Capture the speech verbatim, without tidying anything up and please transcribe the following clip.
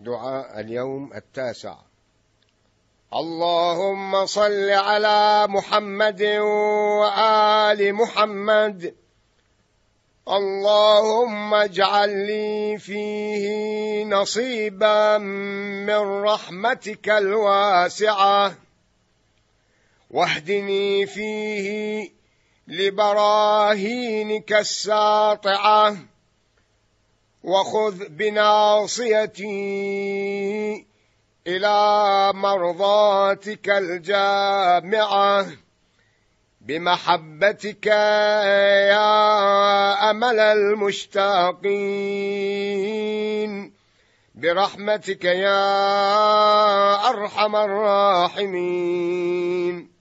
دعاء اليوم التاسع. اللهم صل على محمد وآل محمد. اللهم اجعل لي فيه نصيبا من رحمتك الواسعة، واهدني فيه لبراهينك الساطعة، وخذ بناصيتي إلى مرضاتك الجامعة، بمحبتك يا أمل المشتاقين، برحمتك يا أرحم الراحمين.